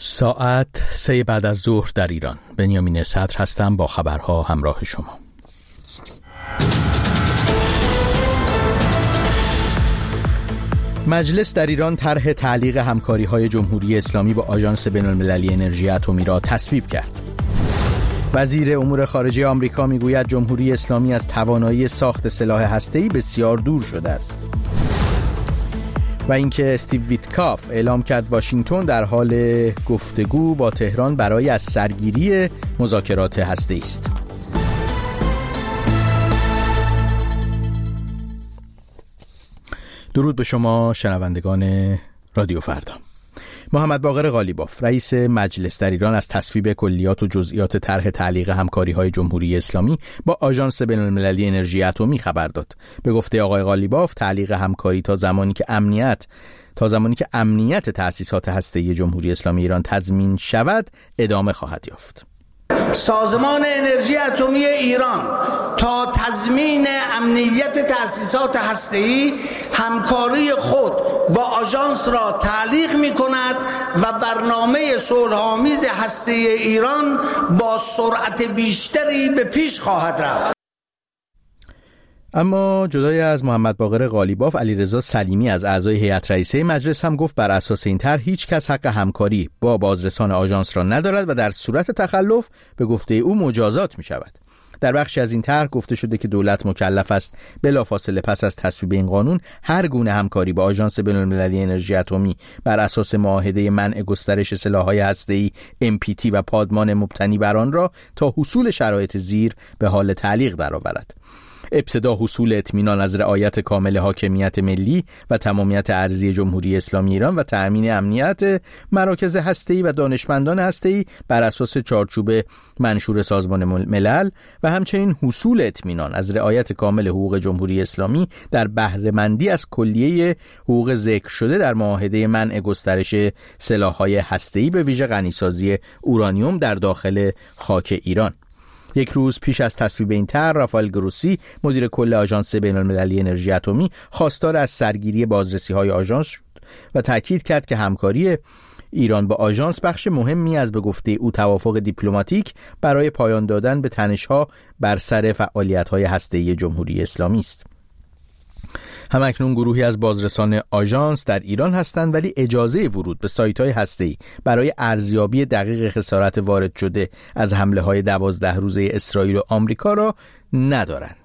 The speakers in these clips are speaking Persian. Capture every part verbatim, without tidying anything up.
ساعت سه بعد از ظهر در ایران. بنیامین صدر هستم با خبرها همراه شما. مجلس در ایران طرح تعلیق همکاری‌های جمهوری اسلامی با آژانس بین‌المللی انرژی اتمی را تصویب کرد. وزیر امور خارجه آمریکا میگوید جمهوری اسلامی از توانایی ساخت سلاح هسته‌ای بسیار دور شده است. و اینکه استیو ویتکاف اعلام کرد واشنگتن در حال گفتگو با تهران برای از سرگیری مذاکرات هسته‌ای است. درود به شما شنوندگان رادیو فردا. محمد باقر قالیباف رئیس مجلس در ایران از تصویب کلیات و جزئیات طرح تعلیق همکاری‌های جمهوری اسلامی با آژانس بین‌المللی انرژی اتمی خبر داد. به گفته آقای قالیباف تعلیق همکاری تا زمانی که امنیت تا زمانی که امنیت تأسیسات هسته‌ای جمهوری اسلامی ایران تضمین شود ادامه خواهد یافت. سازمان انرژی اتمی ایران تا تضمین امنیت تأسیسات هسته‌ای همکاری خود با آژانس را تعلیق می‌کند و برنامه صلح‌آمیز هسته‌ای ایران با سرعت بیشتری به پیش خواهد رفت. اما جدای از محمد باقر قالیباف، علیرضا سلیمی از اعضای هیئت رئیسه مجلس هم گفت بر اساس این طرح هیچ کس حق همکاری با بازرسان آژانس را ندارد و در صورت تخلف به گفته او مجازات می شود. در بخشی از این طرح گفته شده که دولت مکلف است بلافاصله پس از تصویب این قانون هر گونه همکاری با آژانس بین‌المللی انرژی اتمی بر اساس معاهده منع گسترش سلاح‌های هسته‌ای ام پی تی و پادمان مبتنی بر آن را تا حصول شرایط زیر به حال تعلیق درآورد. ابتدا حصول اطمینان از رعایت کامل حاکمیت ملی و تمامیت ارضی جمهوری اسلامی ایران و تأمین امنیت مراکز هسته‌ای و دانشمندان هسته‌ای بر اساس چارچوب منشور سازمان ملل و همچنین حصول اطمینان از رعایت کامل حقوق جمهوری اسلامی در بهره‌مندی از کلیه حقوق ذکر شده در معاهده منع گسترش سلاح‌های هسته‌ای به ویژه غنیسازی اورانیوم در داخل خاک ایران. یک روز پیش از تصویب این طرح رافائل گروسی مدیر کل آژانس بین‌المللی انرژی اتمی خواستار از سرگیری بازرسی‌های آژانس شد و تاکید کرد که همکاری ایران با آژانس بخش مهمی از به گفته او توافق دیپلماتیک برای پایان دادن به تنش‌ها بر سر فعالیت‌های هسته‌ای جمهوری اسلامی است. همکنون گروهی از بازرسان آژانس در ایران هستند ولی اجازه ورود به سایت‌های هسته‌ای برای ارزیابی دقیق خسارت وارد شده از حمله‌های دوازده روزه اسرائیل و آمریکا را ندارند.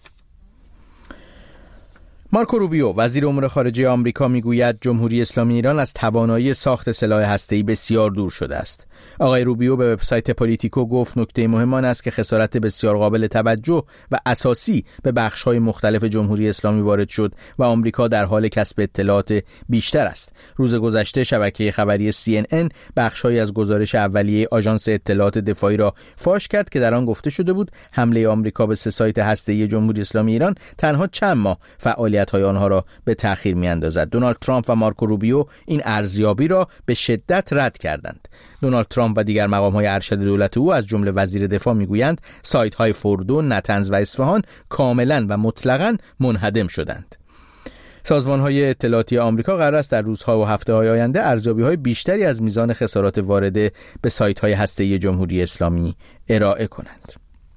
مارکو روبیو وزیر امور خارجه آمریکا میگوید جمهوری اسلامی ایران از توانایی ساخت سلاح هسته‌ای بسیار دور شده است. آقای روبیو به وبسایت پولیتیکو گفت نکته مهم آن است که خسارت بسیار قابل توجه و اساسی به بخش‌های مختلف جمهوری اسلامی وارد شد و آمریکا در حال کسب اطلاعات بیشتر است. روز گذشته شبکه خبری سی ان ان بخش‌هایی از گزارش اولیه آژانس اطلاعات دفاعی را فاش کرد که در آن گفته شده بود حمله آمریکا به سه سایت هسته‌ای جمهوری اسلامی ایران تنها چند ماه فعالیت‌های آنها را به تأخیر می‌اندازد. دونالد ترامپ و مارکو روبیو این ارزیابی را به شدت رد کردند. دونالد ترامپ و دیگر مقام‌های ارشد دولت او از جمله وزیر دفاع میگویند سایت‌های فوردو، نتنز و اصفهان کاملاً و مطلقاً منهدم شدند. سازمان‌های اطلاعاتی آمریکا قرار است در روزها و هفته‌های آینده ارزیابی‌های بیشتری از میزان خسارات وارده به سایت‌های هسته‌ای جمهوری اسلامی ارائه کنند.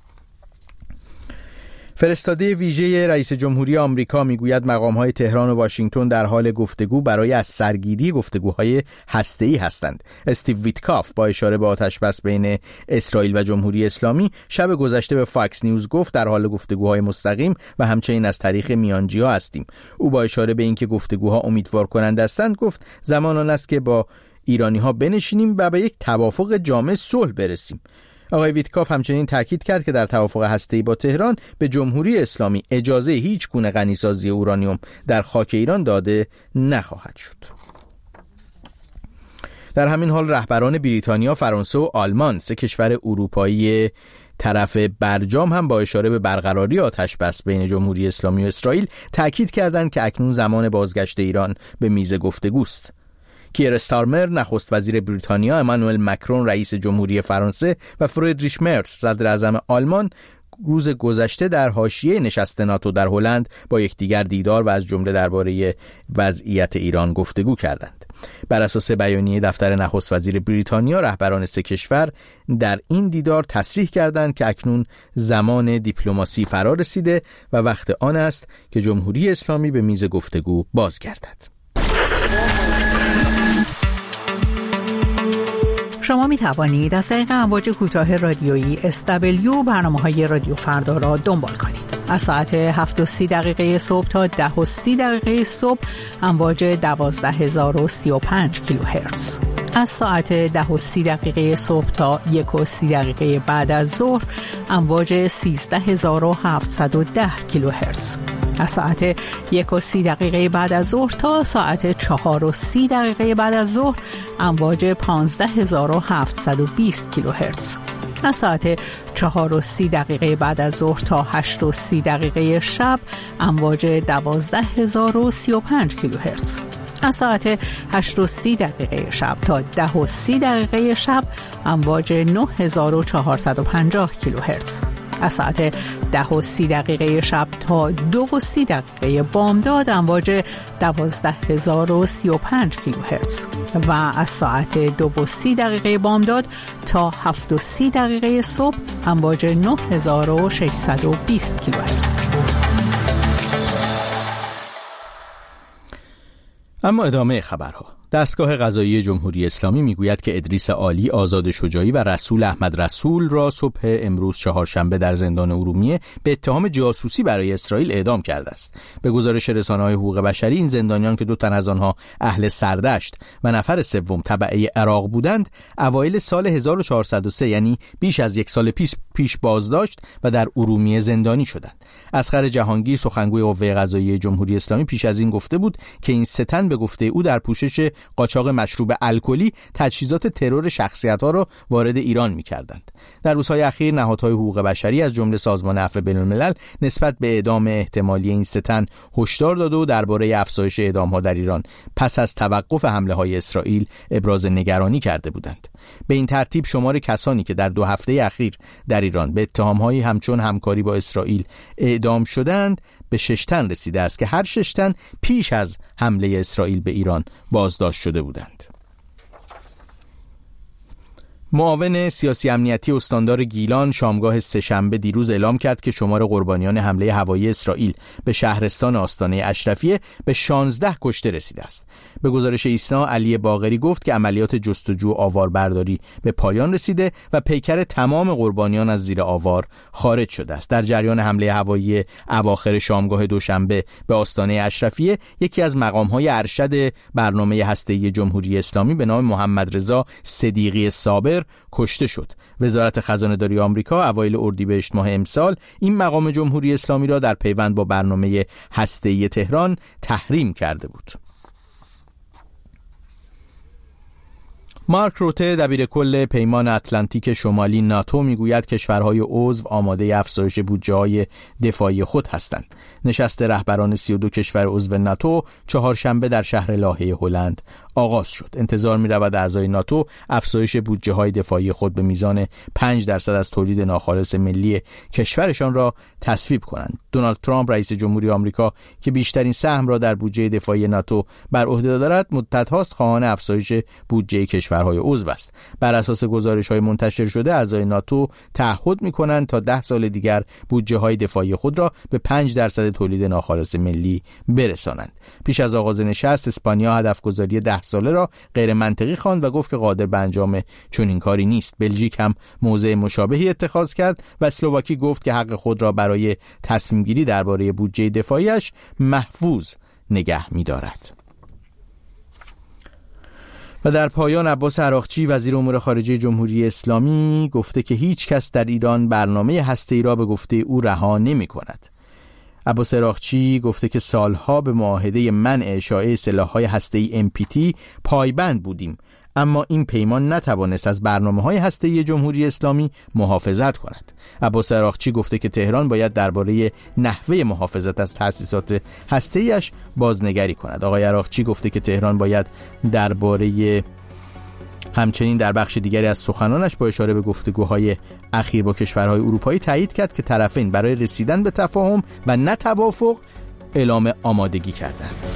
فرستاده ویژه رئیس جمهوری آمریکا میگوید مقام‌های تهران و واشنگتن در حال گفتگو برای از سرگیری گفتگوهای هسته‌ای هستند. استیو ویتکاف با اشاره به آتش‌بس بین اسرائیل و جمهوری اسلامی شب گذشته به فاکس نیوز گفت در حال گفتگوهای مستقیم و همچنین از طریق میانجی‌ها هستیم. او با اشاره به اینکه گفتگوها امیدوار کننده هستند گفت زمان آن است که با ایرانی‌ها بنشینیم و به یک توافق جامع صلح برسیم. آقای ویتکاف همچنین تاکید کرد که در توافق هسته‌ای با تهران به جمهوری اسلامی اجازه هیچ گونه غنیسازی اورانیوم در خاک ایران داده نخواهد شد. در همین حال رهبران بریتانیا، فرانسه و آلمان، سه کشور اروپایی طرف برجام هم با اشاره به برقراری آتش‌بس بین جمهوری اسلامی و اسرائیل تاکید کردند که اکنون زمان بازگشت ایران به میز گفتگوست. کیر استارمر نخست وزیر بریتانیا، امانوئل مکرون رئیس جمهوری فرانسه و فریدریش مرز صدر اعظم آلمان روز گذشته در حاشیه نشست ناتو در هلند با یکدیگر دیدار و از جمله درباره وضعیت ایران گفتگو کردند. بر اساس بیانیه دفتر نخست وزیر بریتانیا، رهبران سه کشور در این دیدار تصریح کردند که اکنون زمان دیپلماسی فرا رسیده و وقت آن است که جمهوری اسلامی به میز گفتگو بازگردد. شما می توانید از طریق امواج کوتاه رادیویی اس دبلیو برنامه‌های رادیو فردا را دنبال کنید. از ساعت هفت و سی دقیقه صبح تا ده و سی دقیقه صبح امواج دوازده هزار و سی و پنج کیلوهرتز. از ساعت ده و سی دقیقه صبح تا یک و سی دقیقه بعد از ظهر امواج سیزده هزار و هفتصد و ده کیلوهرتز. از ساعت یک و سی دقیقه بعد از ظهر تا ساعت چهار و سی دقیقه بعد از ظهر امواج پانزده هزار و هفتصد و بیست کیلوهرتز. از ساعت چهار و سی دقیقه بعد از ظهر تا هشت و سی دقیقه شب امواج دوازده هزار و سی و پنج کیلوهرتز. از ساعت هشت و سی دقیقه شب تا ده و سی دقیقه شب امواج نه هزار و چهارصد و پنجاه کیلوهرتز. از ساعت ده و سی دقیقه شب تا دو و سی دقیقه بامداد امواج دوازده هزار و سی و پنج کیلوهرتز و از ساعت دو و سی دقیقه بامداد تا هفت و سی دقیقه صبح امواج نه هزار و ششصد و بیست کیلوهرتز. اما ادامه خبرها. دستگاه قضایی جمهوری اسلامی میگوید که ادریس عالی، آزاد شجاعی و رسول احمد رسول را صبح امروز چهارشنبه در زندان ارومیه به اتهام جاسوسی برای اسرائیل اعدام کرده است. به گزارش رسانه‌های حقوق بشری، این زندانیان که دو تن از آنها اهل سردشت و نفر سوم تبعه عراق بودند، اوایل سال هزار و چهارصد و سه یعنی بیش از یک سال پیش پیش بازداشت و در ارومیه زندانی شدند. اصغر جهانگیر، سخنگوی قوه قضاییه جمهوری اسلامی، پیش از این گفته بود که این سه تن به گفته او در پوشش قاچاق مشروب الکلی تجهیزات ترور شخصیت‌ها را وارد ایران می‌کردند. در روزهای اخیر نهادهای حقوق بشری از جمله سازمان عفو بین‌الملل نسبت به اعدام احتمالی این سه تن هشدار داده و درباره افزایش اعدام‌ها در ایران پس از توقف حمله‌های اسرائیل ابراز نگرانی کرده بودند. به این ترتیب شمار کسانی که در دو هفته اخیر در ایران به اتهام‌هایی همچون همکاری با اسرائیل اعدام شدند به شش تن رسیده است که هر شش تن پیش از حمله اسرائیل به ایران بازداشت شده بودند. معاون سیاسی امنیتی استاندار گیلان شامگاه سه‌شنبه دیروز اعلام کرد که شمار قربانیان حمله هوایی اسرائیل به شهرستان آستانه اشرفیه به شانزده کشته رسیده است. به گزارش ایسنا، علی باقری گفت که عملیات جستجو و آواربرداری به پایان رسیده و پیکر تمام قربانیان از زیر آوار خارج شده است. در جریان حمله هوایی اواخر شامگاه دوشنبه به آستانه اشرفیه، یکی از مقام‌های ارشد برنامه هسته‌ای جمهوری اسلامی به نام محمد رضا صدیقی صابر کشته شد. وزارت خزانه‌داری آمریکا اوایل اردیبهشت ماه امسال این مقام جمهوری اسلامی را در پیوند با برنامه هسته‌ای تهران تحریم کرده بود. مارک روته، دبیر کل پیمان اتلانتیک شمالی ناتو، میگوید کشورهای عضو آماده افزایش بودجه‌های دفاعی خود هستند. نشست رهبران سی و دو کشور عضو ناتو چهارشنبه در شهر لاهه هلند آغاز شد. انتظار می‌رود اعضای ناتو افزایش بودجه‌های دفاعی خود به میزان پنج درصد از تولید ناخالص ملی کشورشان را تصویب کنند. دونالد ترامپ، رئیس جمهوری آمریکا که بیشترین سهم را در بودجه دفاعی ناتو بر عهده دارد، مدت هاست خواهان افزایش بودجه کشورهای عضو است. بر اساس گزارش‌های منتشر شده، اعضای ناتو تعهد می‌کنند تا ده سال دیگر بودجه‌های دفاعی خود را به پنج درصد تولید ناخالص ملی برسانند. پیش از آغاز نشست، اسپانیا هدفگذاری ده ساله را غیر منطقی خواند و گفت که قادر به انجام چنین کاری نیست. بلژیک هم موضع مشابهی اتخاذ کرد و اسلواکی گفت که حق خود را برای تصمیم گیری درباره بودجه دفاعیش محفوظ نگه می‌دارد. و در پایان عباس عراقچی، وزیر امور خارجه جمهوری اسلامی، گفته که هیچ کس در ایران برنامه هسته‌ای را به گفته او رها نمی‌کند. عباس عراقچی گفته که سالها به معاهده منع اشاعه سلاح‌های هسته‌ای ام پی تی پایبند بودیم، اما این پیمان نتوانست از برنامه‌های هسته‌ای جمهوری اسلامی محافظت کند. عباس عراقچی گفته که تهران باید درباره نحوه محافظت از تأسیسات هسته‌ایش بازنگری کند. آقای عراقچی گفته که تهران باید درباره همچنین در بخش دیگری از سخنانش با اشاره به گفتگوهای اخیر با کشورهای اروپایی تایید کرد که طرفین برای رسیدن به تفاهم و نه توافق اعلام آمادگی کردند.